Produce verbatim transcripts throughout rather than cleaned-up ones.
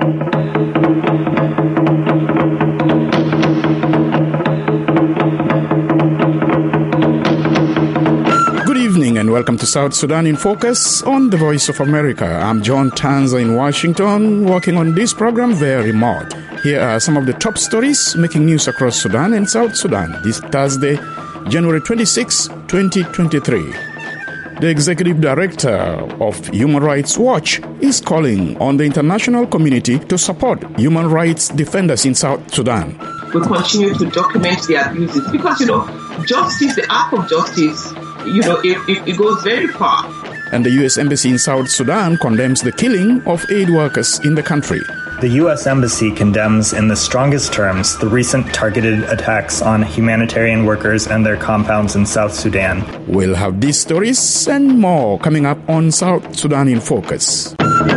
And welcome to South Sudan in Focus on the Voice of America. I'm John Tanza in Washington, working on this program via remote. Here are some of the top stories making news across Sudan and South Sudan this Thursday, January twenty-sixth, twenty twenty-three. The executive director of Human Rights Watch is calling on the international community to support human rights defenders in South Sudan. We continue to document the abuses because, you know, justice, the act of justice, you know, it, it, it goes very far. And the U S Embassy in South Sudan condemns the killing of aid workers in the country. The U S Embassy condemns in the strongest terms the recent targeted attacks on humanitarian workers and their compounds in South Sudan. We'll have these stories and more coming up on South Sudan in Focus.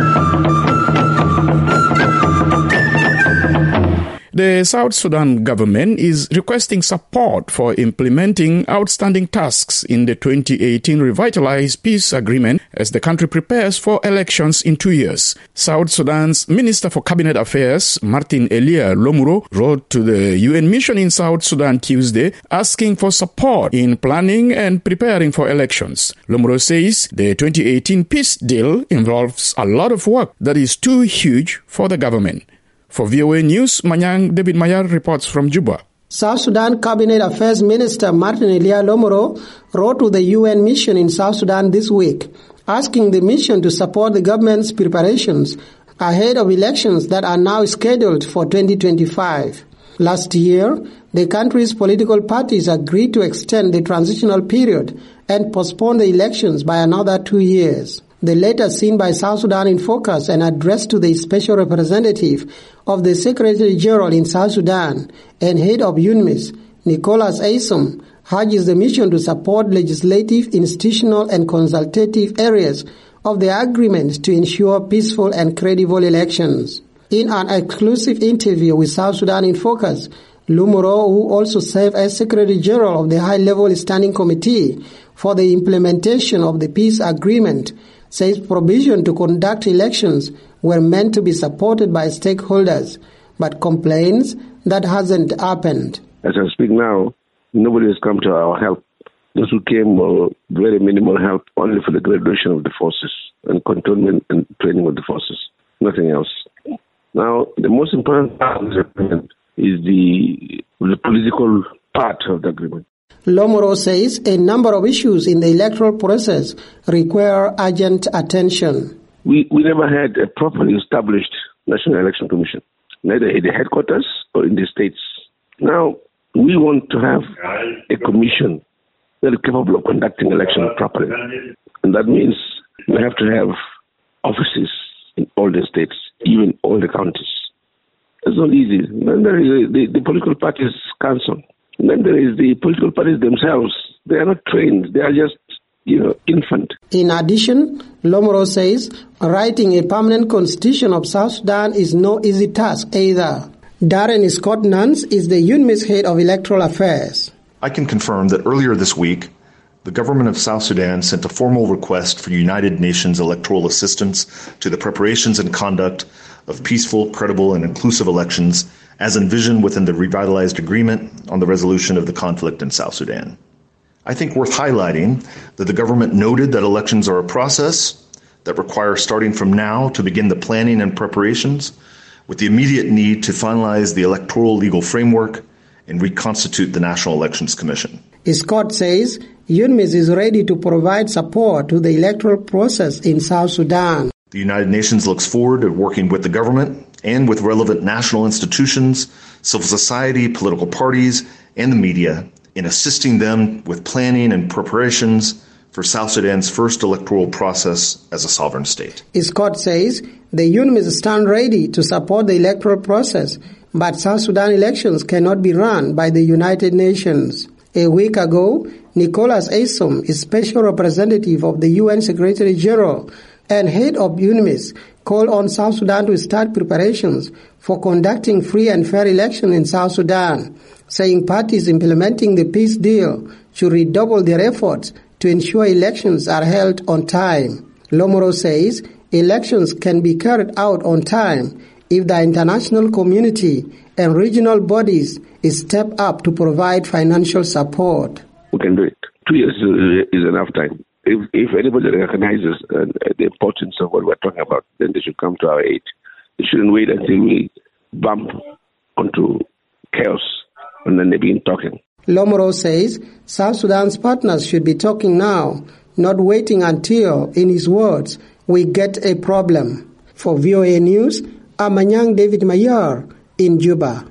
The South Sudan government is requesting support for implementing outstanding tasks in the twenty eighteen revitalized peace agreement as the country prepares for elections in two years. South Sudan's Minister for Cabinet Affairs, Martin Elia Lomuro, wrote to the U N mission in South Sudan Tuesday asking for support in planning and preparing for elections. Lomuro says the twenty eighteen peace deal involves a lot of work that is too huge for the government. For V O A News, Manyang David Mayar reports from Juba. South Sudan Cabinet Affairs Minister Martin Elia Lomuro wrote to the U N mission in South Sudan this week, asking the mission to support the government's preparations ahead of elections that are now scheduled for twenty twenty-five. Last year, the country's political parties agreed to extend the transitional period and postpone the elections by another two years. The letter seen by South Sudan in Focus and addressed to the special representative of the Secretary General in South Sudan and head of UNMISS, Nicholas Aysom, urges the mission to support legislative, institutional and consultative areas of the agreement to ensure peaceful and credible elections. In an exclusive interview with South Sudan in Focus, Lomuro, who also served as Secretary General of the High-Level Standing Committee for the implementation of the peace agreement, says provision to conduct elections were meant to be supported by stakeholders, but complains that hasn't happened. As I speak now, nobody has come to our help. Those who came were very minimal help, only for the graduation of the forces and cantonment and training of the forces, nothing else. Now, the most important part of the agreement is the, the political part of the agreement. Lomuro says a number of issues in the electoral process require urgent attention. We we never had a properly established National Election Commission, neither at the headquarters or in the states. Now, we want to have a commission that is capable of conducting elections properly. And that means we have to have offices in all the states, even all the counties. It's not easy. Then there is the, the political parties council. And then there is the political parties themselves. They are not trained. They are just, you know, infant. In addition, Lomuro says writing a permanent constitution of South Sudan is no easy task either. Darren Scott Nance is the UNMISS head of electoral affairs. I can confirm that earlier this week, the government of South Sudan sent a formal request for United Nations electoral assistance to the preparations and conduct of peaceful, credible, and inclusive elections as envisioned within the revitalized agreement on the resolution of the conflict in South Sudan. I think worth highlighting that the government noted that elections are a process that requires starting from now to begin the planning and preparations with the immediate need to finalize the electoral legal framework and reconstitute the National Elections Commission. Scott says UNMISS is ready to provide support to the electoral process in South Sudan. The United Nations looks forward to working with the government and with relevant national institutions, civil society, political parties, and the media in assisting them with planning and preparations for South Sudan's first electoral process as a sovereign state. Scott says the UNMISS stand ready to support the electoral process, but South Sudan elections cannot be run by the United Nations. A week ago, Nicholas Aysom, a special representative of the U N Secretary General and head of UNMISS, called on South Sudan to start preparations for conducting free and fair elections in South Sudan, saying parties implementing the peace deal should redouble their efforts to ensure elections are held on time. Lomuro says elections can be carried out on time if the international community and regional bodies step up to provide financial support. We can do it. Two years is enough time. If, if anybody recognizes uh, the importance of what we're talking about, then they should come to our aid. They shouldn't wait until we bump onto chaos and then they begin talking. Lomoro says South Sudan's partners should be talking now, not waiting until, in his words, we get a problem. For V O A News, I'm Anyang David Mayer in Juba.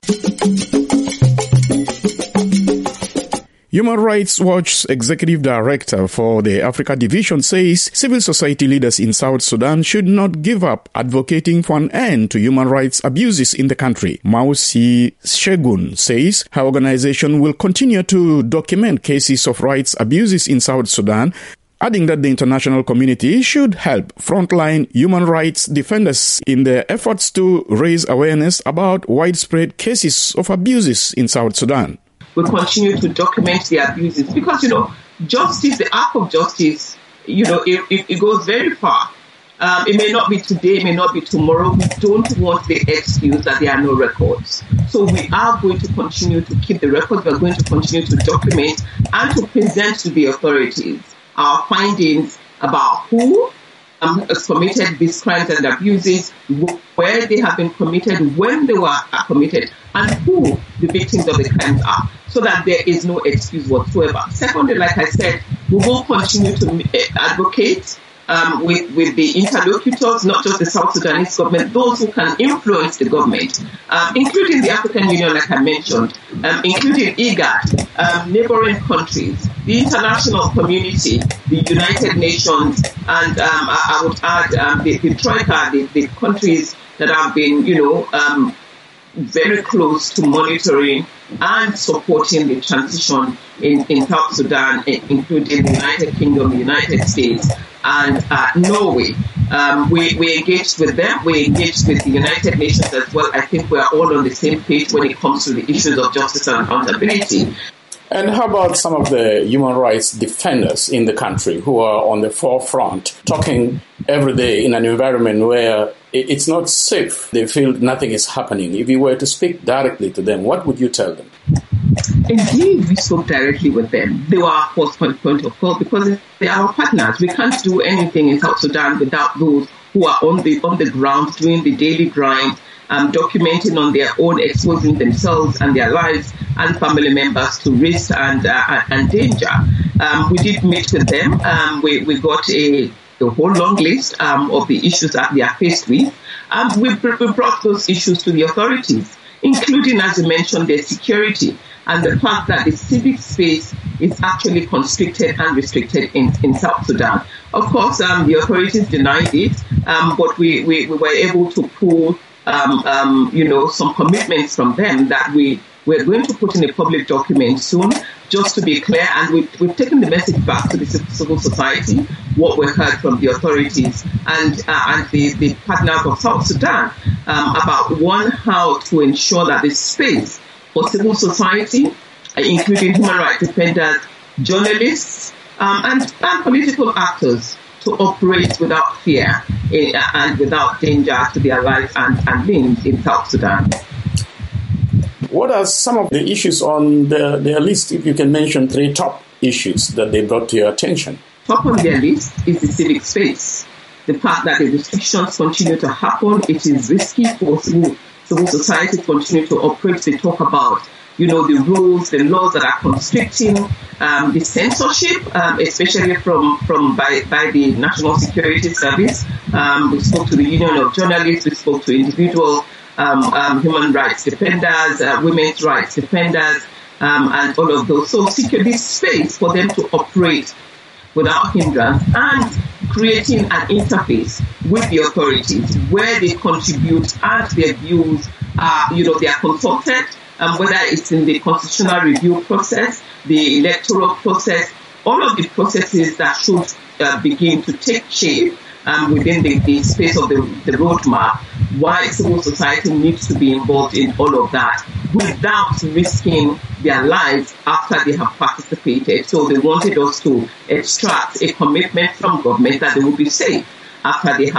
Human Rights Watch's executive director for the Africa Division says civil society leaders in South Sudan should not give up advocating for an end to human rights abuses in the country. Mausi Shegun says her organization will continue to document cases of rights abuses in South Sudan, adding that the international community should help frontline human rights defenders in their efforts to raise awareness about widespread cases of abuses in South Sudan. We continue to document the abuses because, you know, justice, the arc of justice, you know, it, it, it goes very far. Um, it may not be today, it may not be tomorrow. We don't want the excuse that there are no records. So we are going to continue to keep the records. We're going to continue to document and to present to the authorities our findings about who um, has committed these crimes and abuses, where they have been committed, when they were committed, and who the victims of the crimes are, so that there is no excuse whatsoever. Secondly, like I said, we will continue to advocate um, with, with the interlocutors, not just the South Sudanese government, those who can influence the government, um, including the African Union, like I mentioned, um, including IGAD, um, neighboring countries, the international community, the United Nations, and um, I, I would add um, the, the Troika, the, the countries that have been, you know, um, very close to monitoring and supporting the transition in, in South Sudan, including the United Kingdom, the United States, and uh, Norway. Um, we, we engaged with them. We engaged with the United Nations as well. I think we're all on the same page when it comes to the issues of justice and accountability. And how about some of the human rights defenders in the country who are on the forefront, talking every day in an environment where it's not safe? They feel nothing is happening. If you were to speak directly to them, what would you tell them? Indeed, we spoke directly with them. They were our first point, point of call because they are our partners. We can't do anything in South Sudan without those who are on the on the ground doing the daily grind, um, documenting on their own, exposing themselves and their lives and family members to risk and uh, and danger. Um, we did meet with them. Um, we, we got a, a whole long list um, of the issues that they are faced with. Um, we, we brought those issues to the authorities, including, as you mentioned, their security and the fact that the civic space is actually constricted and restricted in, in South Sudan. Of course, um, the authorities denied it, um, but we, we, we were able to pull, um, um, you know, some commitments from them that we we're going to put in a public document soon, just to be clear, and we've, we've taken the message back to the civil society, what we heard from the authorities and uh, and the, the partners of South Sudan um, about, one, how to ensure that the space for civil society, including human rights defenders, journalists, um, and, and political actors, to operate without fear in, uh, and without danger to their lives and, and limbs in South Sudan. What are some of the issues on the, their list, if you can mention three top issues that they brought to your attention? Top on their list is the civic space. The fact that the restrictions continue to happen, it is risky for civil, civil society to continue to operate. They talk about, you know, the rules, the laws that are constricting, um, the censorship, um, especially from, from by, by the National Security Service. Um, we spoke to the Union of Journalists, we spoke to individual Um, um, human rights defenders, uh, women's rights defenders, um, and all of those. So secure this space for them to operate without hindrance and creating an interface with the authorities where they contribute and their views are, you know, they are consulted, um, whether it's in the constitutional review process, the electoral process, all of the processes that should uh, begin to take shape Um, within the, the space of the, the roadmap, why civil society needs to be involved in all of that without risking their lives after they have participated. So they wanted us to extract a commitment from government that they will be safe after they have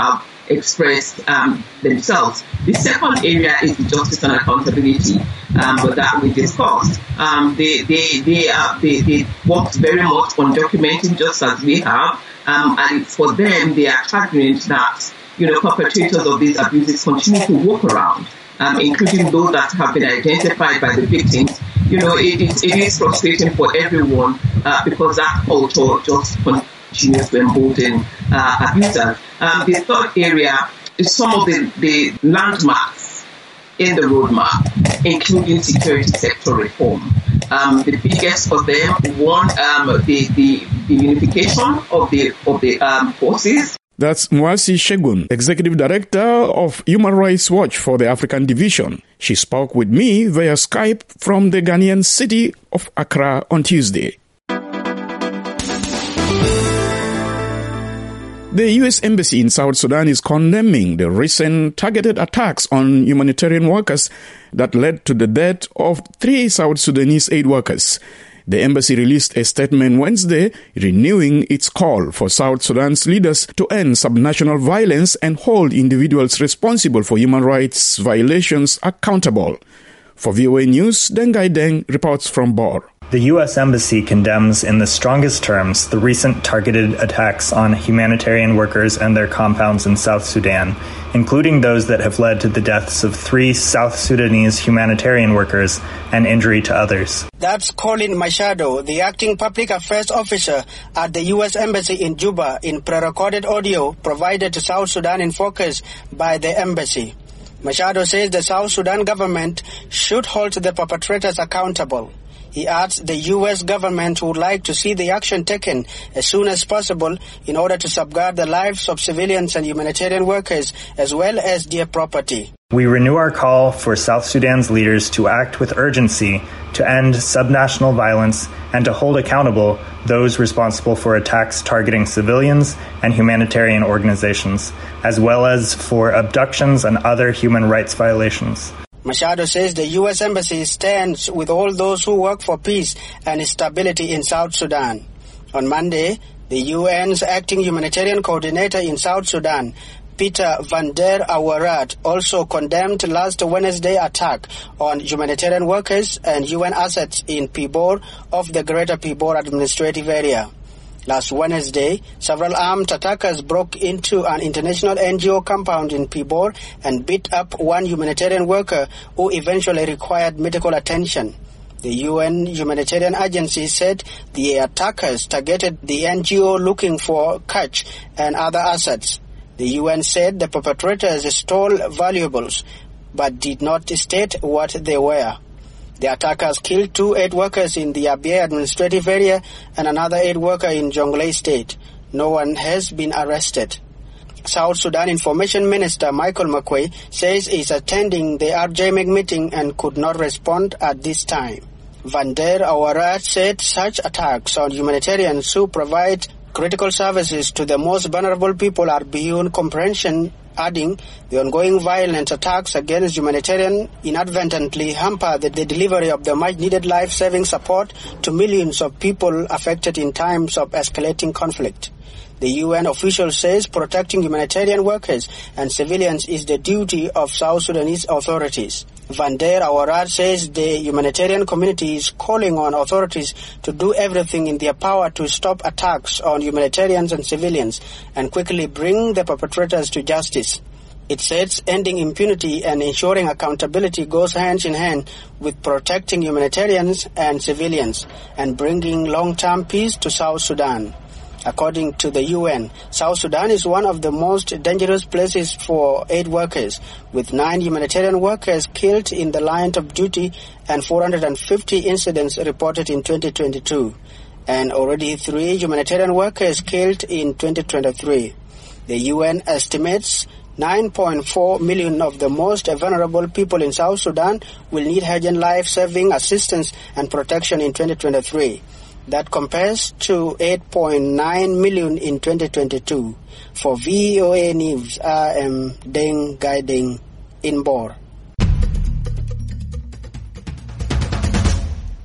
express um, themselves. The second area is the justice and accountability um, that we discussed. Um, they, they, they, uh, they, they worked very much on documenting just as we have, um, and for them, they are cognizant that, you know, perpetrators of these abuses continue to walk around, um, including those that have been identified by the victims. You know, it, it, it is frustrating for everyone uh, because that culture just continues to embolden uh, abusers. Um, the third area is some of the, the landmarks in the roadmap, including security sector reform. Um, the biggest for them, one, um, the, the, the unification of the of the um, forces. That's Mwasi Shegun, Executive Director of Human Rights Watch for the African Division. She spoke with me via Skype from the Ghanaian city of Accra on Tuesday. The U S Embassy in South Sudan is condemning the recent targeted attacks on humanitarian workers that led to the death of three South Sudanese aid workers. The embassy released a statement Wednesday renewing its call for South Sudan's leaders to end subnational violence and hold individuals responsible for human rights violations accountable. For V O A News, Dengai Deng reports from Bor. The U S Embassy condemns in the strongest terms the recent targeted attacks on humanitarian workers and their compounds in South Sudan, including those that have led to the deaths of three South Sudanese humanitarian workers and injury to others. That's Colin Machado, the acting public affairs officer at the U S Embassy in Juba, in pre-recorded audio provided to South Sudan in Focus by the embassy. Machado says the South Sudan government should hold the perpetrators accountable. He adds the U S government would like to see the action taken as soon as possible in order to safeguard the lives of civilians and humanitarian workers as well as their property. We renew our call for South Sudan's leaders to act with urgency to end subnational violence and to hold accountable those responsible for attacks targeting civilians and humanitarian organizations, as well as for abductions and other human rights violations. Machado says the U S Embassy stands with all those who work for peace and stability in South Sudan. On Monday, the U N's acting humanitarian coordinator in South Sudan, Peter van der Auweraad, also condemned last Wednesday's attack on humanitarian workers and U N assets in Pibor of the Greater Pibor Administrative Area. Last Wednesday, several armed attackers broke into an international N G O compound in Pibor and beat up one humanitarian worker who eventually required medical attention. The U N humanitarian agency said the attackers targeted the N G O looking for catch and other assets. The U N said the perpetrators stole valuables but did not state what they were. The attackers killed two aid workers in the Abyei administrative area and another aid worker in Jonglei State. No one has been arrested. South Sudan Information Minister Michael McQuay says he's attending the R J M E C meeting and could not respond at this time. Van der Auweraad said such attacks on humanitarians who provide critical services to the most vulnerable people are beyond comprehension, adding the ongoing violent attacks against humanitarian inadvertently hamper the, the delivery of the much-needed life-saving support to millions of people affected in times of escalating conflict. The U N official says protecting humanitarian workers and civilians is the duty of South Sudanese authorities. Van der Auweraad says the humanitarian community is calling on authorities to do everything in their power to stop attacks on humanitarians and civilians and quickly bring the perpetrators to justice. It says ending impunity and ensuring accountability goes hand in hand with protecting humanitarians and civilians and bringing long-term peace to South Sudan. According to the U N, South Sudan is one of the most dangerous places for aid workers, with nine humanitarian workers killed in the line of duty and four hundred fifty incidents reported in twenty twenty-two, and already three humanitarian workers killed in twenty twenty-three. The U N estimates nine point four million of the most vulnerable people in South Sudan will need urgent life-saving assistance and protection in twenty twenty-three. That compares to eight point nine million in twenty twenty-two. For V O A News, I am Deng Gaideng in Bor.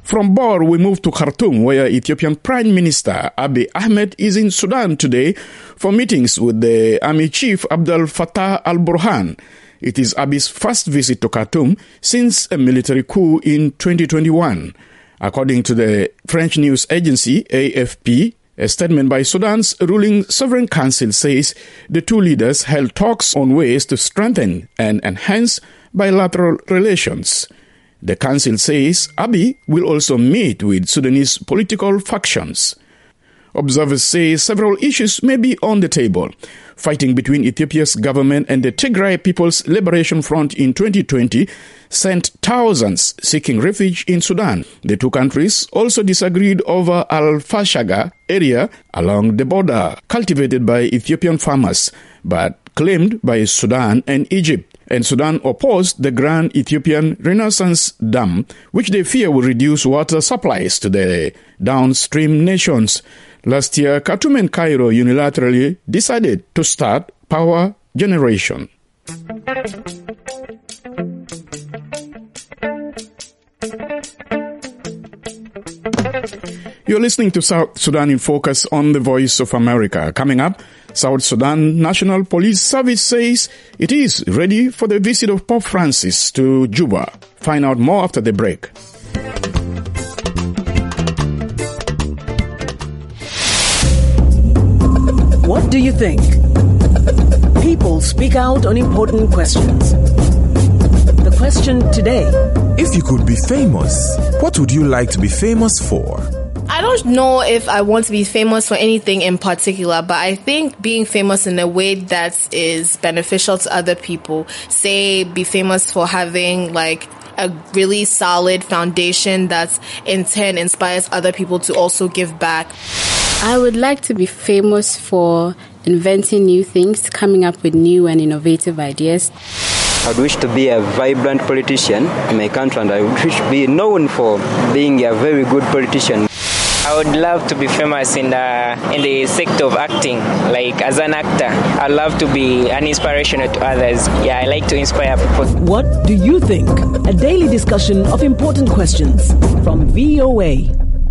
From Bor, we move to Khartoum, where Ethiopian Prime Minister Abiy Ahmed is in Sudan today for meetings with the army chief Abdel Fattah al-Burhan. It is Abiy's first visit to Khartoum since a military coup in twenty twenty-one. According to the French news agency A F P, a statement by Sudan's ruling Sovereign Council says the two leaders held talks on ways to strengthen and enhance bilateral relations. The council says Abiy will also meet with Sudanese political factions. Observers say several issues may be on the table. Fighting between Ethiopia's government and the Tigray People's Liberation Front in twenty twenty sent thousands seeking refuge in Sudan. The two countries also disagreed over Al-Fashaga area along the border, cultivated by Ethiopian farmers, but claimed by Sudan and Egypt. And Sudan opposed the Grand Ethiopian Renaissance Dam, which they fear will reduce water supplies to the downstream nations. Last year, Khartoum and Cairo unilaterally decided to start power generation. You're listening to South Sudan in Focus on the Voice of America. Coming up, South Sudan National Police Service says it is ready for the visit of Pope Francis to Juba. Find out more after the break. What do you think? People speak out on important questions. The question today: if you could be famous, what would you like to be famous for? I don't know if I want to be famous for anything in particular, but I think being famous in a way that is beneficial to other people, say be famous for having like a really solid foundation that in turn inspires other people to also give back. I would like to be famous for inventing new things, coming up with new and innovative ideas. I would wish to be a vibrant politician in my country, and I would wish to be known for being a very good politician. I would love to be famous in the in the sector of acting, like as an actor. I love to be an inspiration to others. Yeah, I like to inspire people. What do you think? A daily discussion of important questions from V O A.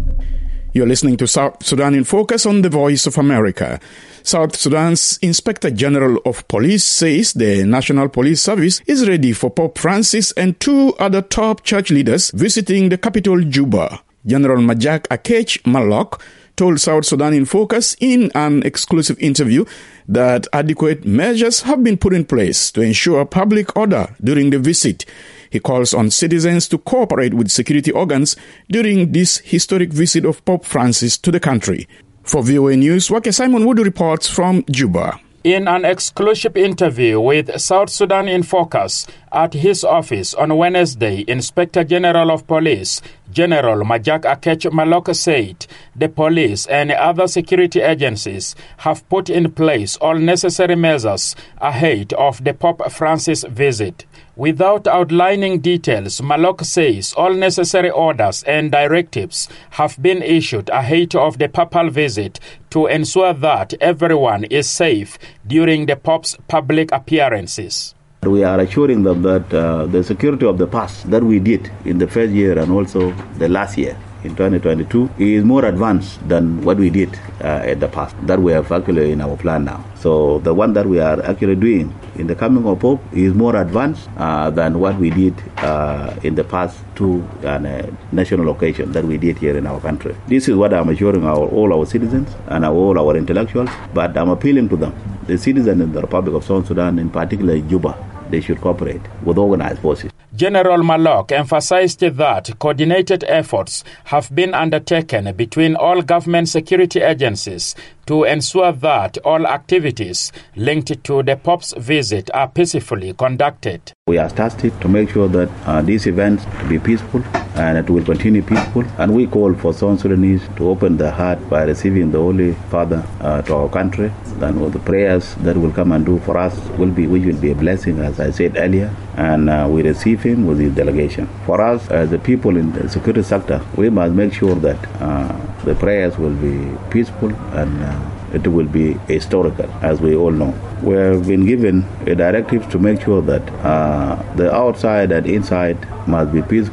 You're listening to South Sudan in Focus on the Voice of America. South Sudan's Inspector General of Police says the National Police Service is ready for Pope Francis and two other top church leaders visiting the capital, Juba. General Majak Akech Malok told South Sudan in Focus in an exclusive interview that adequate measures have been put in place to ensure public order during the visit. He calls on citizens to cooperate with security organs during this historic visit of Pope Francis to the country. For V O A News, Wake Simon Wood reports from Juba. In an exclusive interview with South Sudan in Focus at his office on Wednesday, Inspector General of Police General Majak Akech Malok said the police and other security agencies have put in place all necessary measures ahead of the Pope Francis visit. Without outlining details, Malok says all necessary orders and directives have been issued ahead of the papal visit to ensure that everyone is safe during the Pope's public appearances. We are assuring them that uh, the security of the past that we did in the first year and also the last year in twenty twenty-two is more advanced than what we did uh, in the past, that we have actually in our plan now. So the one that we are actually doing in the coming of Pope is more advanced uh, than what we did uh, in the past two uh, national occasions that we did here in our country. This is what I'm assuring our, all our citizens and our, all our intellectuals, but I'm appealing to them, the citizens in the Republic of South Sudan, in particular Juba. They should cooperate with organized forces. General Malok emphasized that coordinated efforts have been undertaken between all government security agencies to ensure that all activities linked to the Pope's visit are peacefully conducted. We are tasked to make sure that uh, these events to be peaceful and it will continue peaceful. And we call for South Sudanese to open their heart by receiving the Holy Father uh, to our country. Then all the prayers that will come and do for us will be, which will be a blessing, as I said earlier. And uh, we receive him with his delegation. For us, as the people in the security sector, we must make sure that uh, the prayers will be peaceful and uh, it will be historical, as we all know. We have been given a directive to make sure that uh, the outside and inside must be peaceful.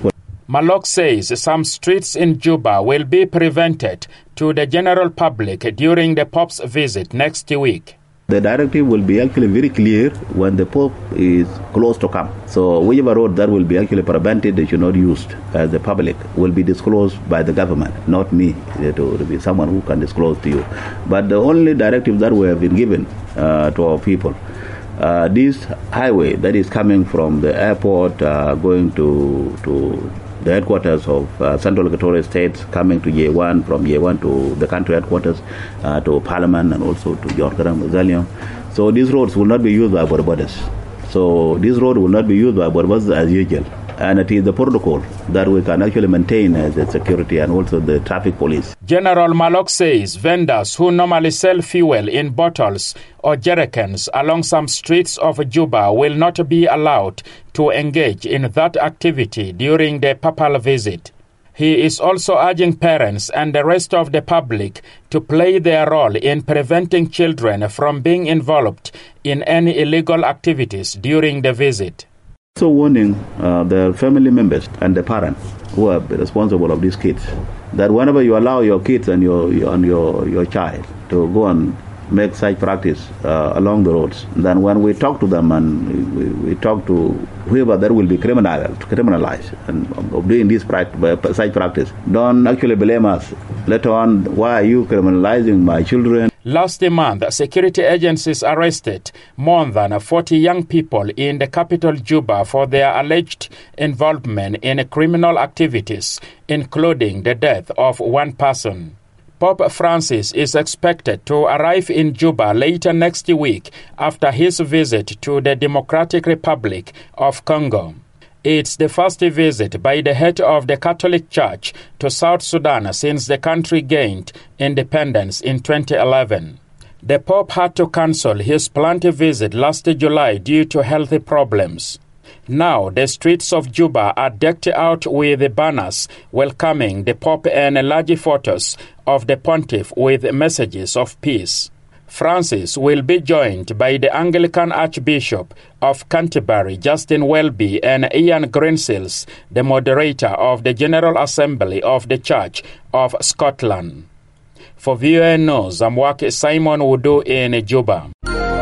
Malok says some streets in Juba will be prevented to the general public during the Pope's visit next week. The directive will be actually very clear when the Pope is close to come. So whichever road that will be actually prevented, they should not used as the public, will be disclosed by the government, not me, to be someone who can disclose to you. But the only directive that we have been given uh, to our people, uh, this highway that is coming from the airport uh, going to to the headquarters of uh, Central Equatorial States, coming to J one, from J one to the country headquarters, uh, to Parliament, and also to Yorkara Mausoleum. So these roads will not be used by Barbados. So this road will not be used by Barbados as usual. And it is the protocol that we can actually maintain as the security and also the traffic police. General Malok says vendors who normally sell fuel in bottles or jerrycans along some streets of Juba will not be allowed to engage in that activity during the papal visit. He is also urging parents and the rest of the public to play their role in preventing children from being involved in any illegal activities during the visit. So warning uh, the family members and the parents who are responsible of these kids that whenever you allow your kids and your, your and your, your child to go and make such practice uh, along the roads, then when we talk to them and we, we talk to whoever that will be criminalized, criminalized and of doing this practice, such practice, don't actually blame us. Later on, why are you criminalizing my children? Last month, security agencies arrested more than forty young people in the capital Juba for their alleged involvement in criminal activities, including the death of one person. Pope Francis is expected to arrive in Juba later next week after his visit to the Democratic Republic of Congo. It's the first visit by the head of the Catholic Church to South Sudan since the country gained independence in twenty eleven. The Pope had to cancel his planned visit last July due to health problems. Now, the streets of Juba are decked out with banners welcoming the Pope and large photos of the Pontiff with messages of peace. Francis will be joined by the Anglican Archbishop of Canterbury, Justin Welby, and Ian Greensills, the moderator of the General Assembly of the Church of Scotland. For V O A News, I'm working Simon Wudu in Juba.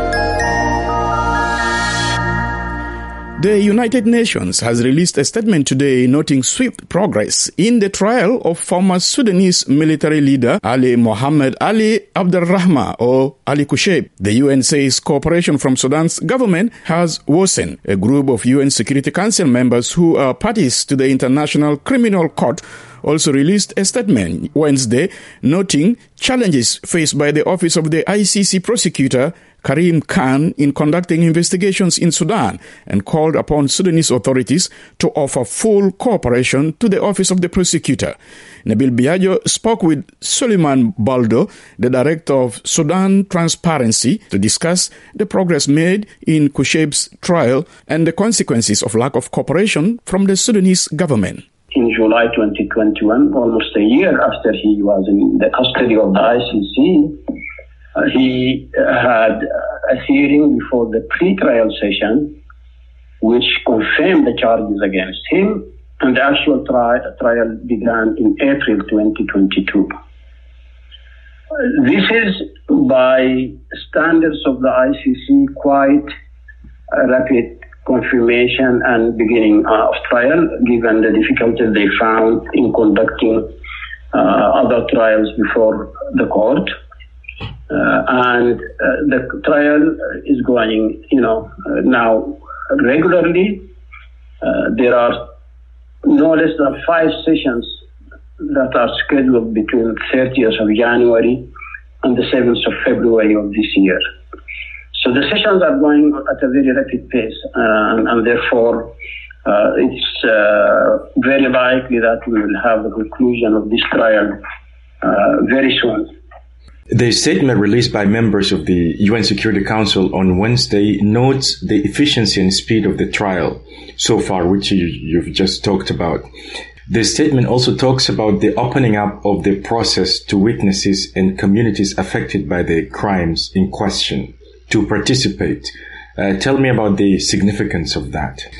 The United Nations has released a statement today noting swift progress in the trial of former Sudanese military leader Ali Mohammed Ali Abdulrahman or Ali Kushayb. The U N says cooperation from Sudan's government has worsened. A group of U N Security Council members who are parties to the International Criminal Court also released a statement Wednesday noting challenges faced by the office of the I C C prosecutor Karim Khan in conducting investigations in Sudan and called upon Sudanese authorities to offer full cooperation to the office of the prosecutor. Nabil Biagio spoke with Suleiman Baldo, the director of Sudan Transparency, to discuss the progress made in Kushayb's trial and the consequences of lack of cooperation from the Sudanese government. In July twenty twenty-one, almost a year after he was in the custody of the I C C, uh, he had a hearing before the pre-trial session, which confirmed the charges against him, and the actual tri- trial began in April twenty twenty-two. This is, by standards of the I C C, quite a rapid confirmation and beginning of trial, given the difficulties they found in conducting uh, other trials before the court. Uh, and uh, the trial is going, you know, uh, now regularly. Uh, there are no less than five sessions that are scheduled between thirtieth of January and the seventh of February of this year. So the sessions are going at a very rapid pace, uh, and, and therefore uh, it's uh, very likely that we will have the conclusion of this trial uh, very soon. The statement released by members of the U N Security Council on Wednesday notes the efficiency and speed of the trial so far, which you, you've just talked about. The statement also talks about the opening up of the process to witnesses and communities affected by the crimes in question to participate. Uh, tell me about the significance of that.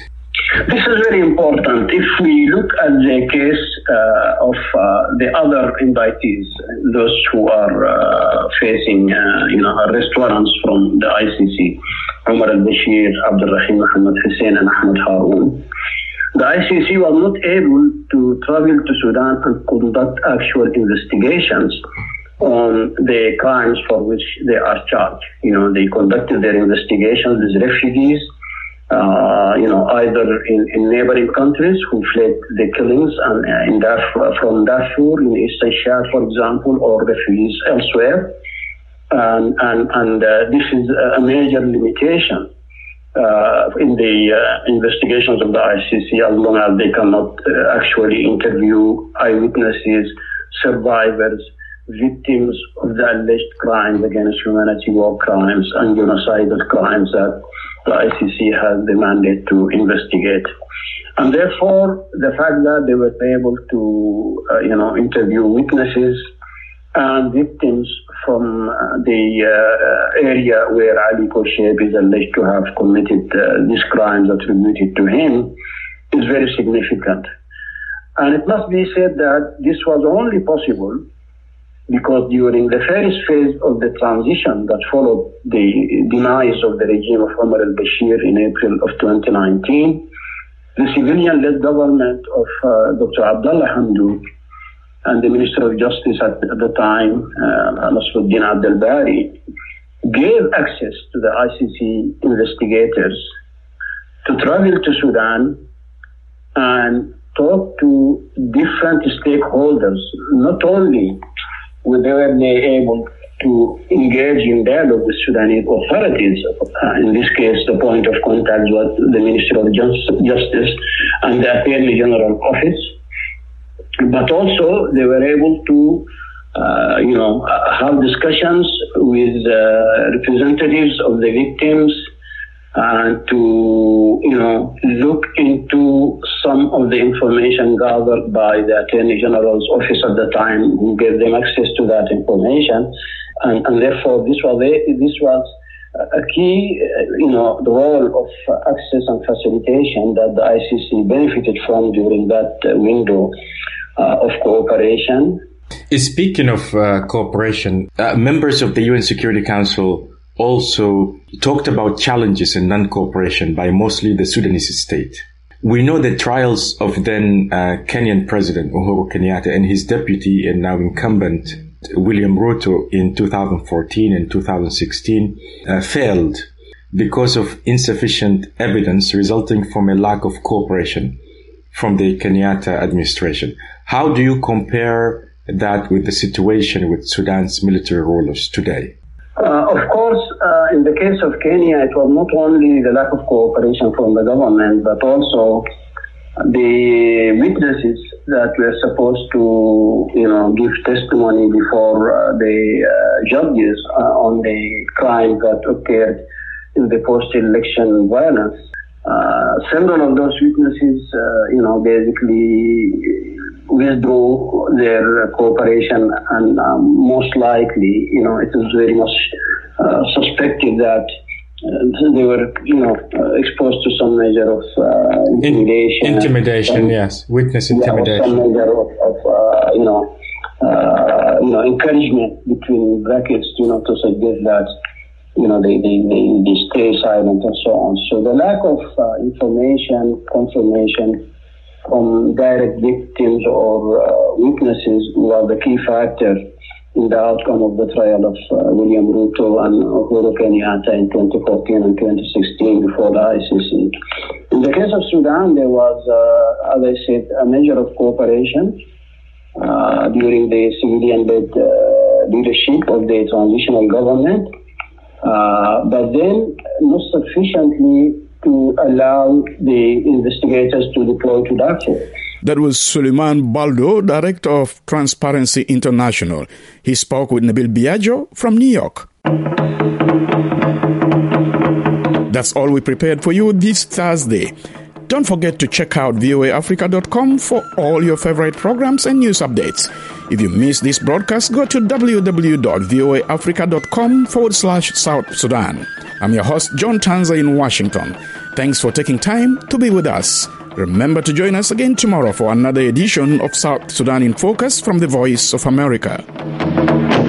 This is very important. If we look at the case uh, of uh, the other indictees, those who are uh, facing uh, you know, arrest warrants from the I C C, Omar al-Bashir, Abdul Rahim Mohammed Hussein, and Ahmed Haroun, the I C C was not able to travel to Sudan and conduct actual investigations on the crimes for which they are charged. You know, they conducted their investigations with refugees, uh, you know, either in, in neighboring countries who fled the killings and uh, in Darfur, from Darfur in Eastern Chad, for example, or refugees elsewhere. And, and, and uh, this is a major limitation uh, in the uh, investigations of the I C C, as long as they cannot uh, actually interview eyewitnesses, survivors, victims of the alleged crimes against humanity, war crimes, and genocidal crimes that the I C C has the mandate to investigate. And therefore, the fact that they were able to, uh, you know, interview witnesses and victims from uh, the uh, area where Ali Kosheb is alleged to have committed uh, these crimes attributed to him is very significant. And it must be said that this was only possible because during the first phase of the transition that followed the demise of the regime of Omar al-Bashir in April of twenty nineteen, the civilian-led government of uh, Doctor Abdullah Hamdouk and the Minister of Justice at, at the time, uh, Nasruddin Abdel-Bari, gave access to the I C C investigators to travel to Sudan and talk to different stakeholders, not only were they able to engage in dialogue with Sudanese authorities. Uh, in this case, the point of contact was the Ministry of Justice and the Attorney General Office, but also they were able to, uh, you know, have discussions with uh, representatives of the victims and to, you know, look into some of the information gathered by the Attorney General's office at the time, who gave them access to that information. And, and therefore, this was a, this was a key, you know, the role of access and facilitation that the I C C benefited from during that window uh, of cooperation. Speaking of uh, cooperation, uh, members of the U N Security Council also talked about challenges in non-cooperation by mostly the Sudanese state. We know the trials of then uh, Kenyan President Uhuru Kenyatta and his deputy and now incumbent William Ruto in two thousand fourteen and two thousand sixteen uh, failed because of insufficient evidence resulting from a lack of cooperation from the Kenyatta administration. How do you compare that with the situation with Sudan's military rulers today? Uh, of course, uh, in the case of Kenya, it was not only the lack of cooperation from the government, but also the witnesses that were supposed to, you know, give testimony before uh, the uh, judges uh, on the crime that occurred in the post-election violence. Uh, several of those witnesses, uh, you know, basically withdrew their cooperation, and um, most likely, you know, it is very much uh, suspected that uh, they were, you know, uh, exposed to some measure of uh, intimidation. In- intimidation, some, yes, witness intimidation. Yeah, some measure of, of uh, you know, uh, you know, encouragement between brackets, you know, to suggest that, you know, they, they, they, they stay silent and so on. So the lack of uh, information, confirmation from direct victims or uh, witnesses was the key factor in the outcome of the trial of uh, William Ruto and Uhuru Kenyatta in twenty fourteen and twenty sixteen before the I C C. In the case of Sudan, there was, uh, as I said, a measure of cooperation uh, during the civilian-led uh, leadership of the transitional government, uh, but then not sufficiently to allow the investigators to deploy to Darfur. That was Suleiman Baldo, Director of Transparency International. He spoke with Nabil Biagio from New York. That's all we prepared for you this Thursday. Don't forget to check out V O A Africa dot com for all your favorite programs and news updates. If you missed this broadcast, go to w w w dot voa africa dot com forward slash South Sudan. I'm your host, John Tanza in Washington. Thanks for taking time to be with us. Remember to join us again tomorrow for another edition of South Sudan in Focus from the Voice of America.